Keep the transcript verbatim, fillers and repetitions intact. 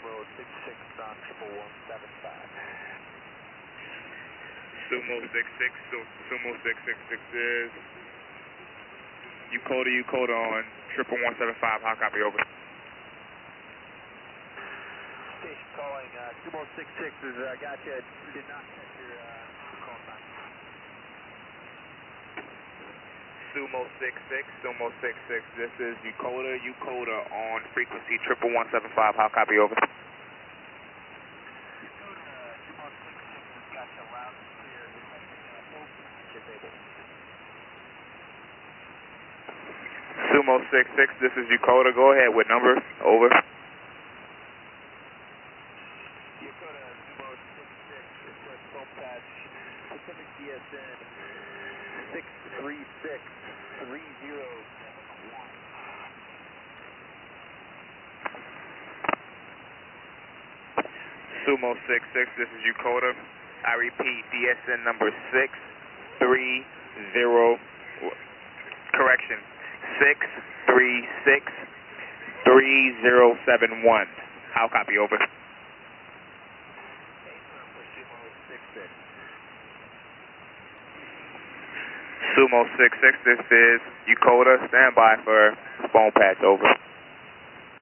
Sumo six six on triple one seven five. Sumo six six, so Sumo six six six is Yokota, Yokota on triple one seven five. How copy, over? Station calling, uh, Sumo six six is, uh, got you, did not catch your, uh, call sign. Sumo six six, Sumo six six, this is Yokota, Yokota on frequency triple one seven five. How copy, over? Yokota, Sumo six six has got you loud and clear. Disabled. Sumo six six, this is Yokota. Go ahead with number. Over. Yokota, Sumo six six, request phone patch, Pacific D S N six three six three zero seven one. Sumo six six, this is Yokota. I repeat, D S N number six three zero, correction, six three six three zero seven one. How copy, over? Sumo six six, this is Yokota. Stand by for phone patch, over.